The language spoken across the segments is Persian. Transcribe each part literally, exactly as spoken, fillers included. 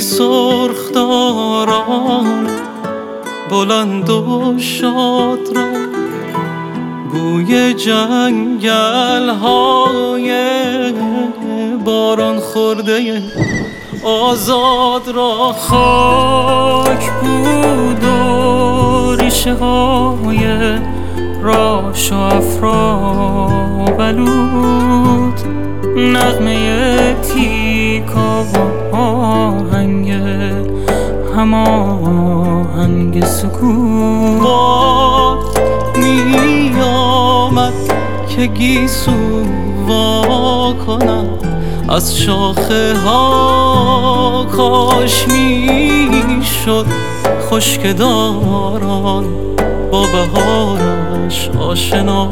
سرخداران بلند و شاد را بوی جنگل های باران خورده آزاد را خاک بود و ریشه های راش و افرا بلود نغمه تیکا و آهنگ هماهنگ سکون باد می آمد که گیسو وا کند از شاخه ها کاش می شد خشک داران با بهارش آشنا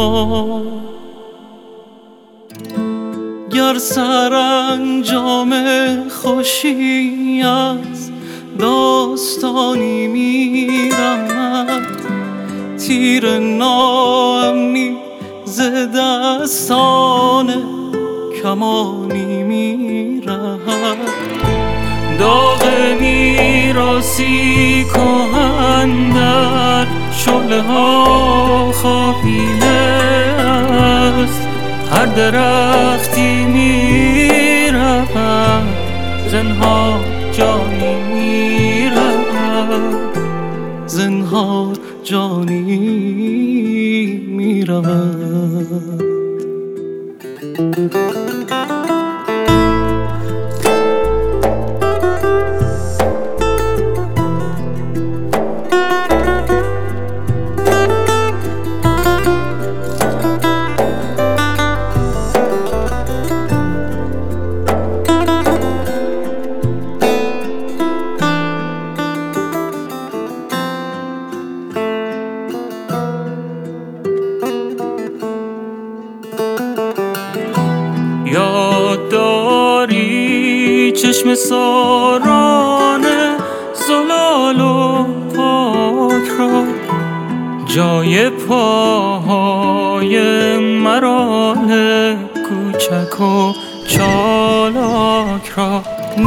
گر سرانجام خوشی از داستانی می رمد تیر ناامنی ز دستان کمانی می رهد داغ میراثی کهن در شعله ها خوابیده است هر درختی می رود زنهار جانی می رود زنهار جانی می رود یاد داری چشم ساران زلال و پاک را جای پاهای مرال کوچک و چالاک را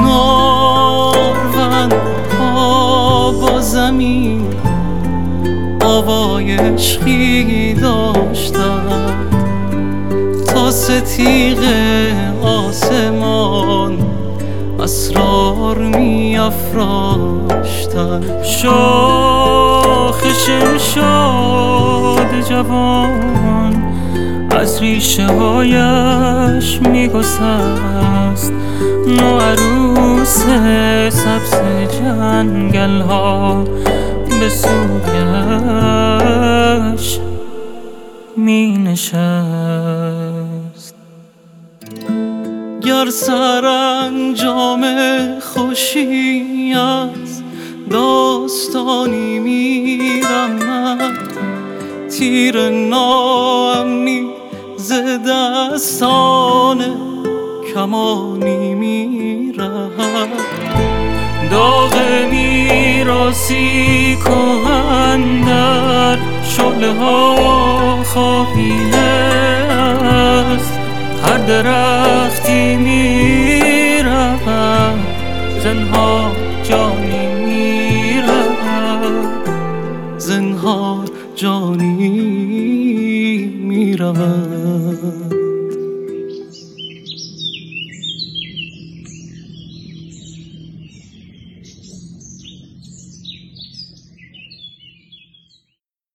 نارون ها با زمین آوای عشقی داشتن تا ستیغ آسمان اسرار می افراشتن شاخ شمشاد جوان از ریشه هایش می گسست نو عروس سبز جنگل ها به سویش می نشست گر سرانجام خوشی از داستانی می رمد تیر ناامنی ز دستان کمانی می رهد داغ میراثی کهن در شعله ها خوابیده است هر درختی می رود زنهار جانی می رود زنهار جانی می رود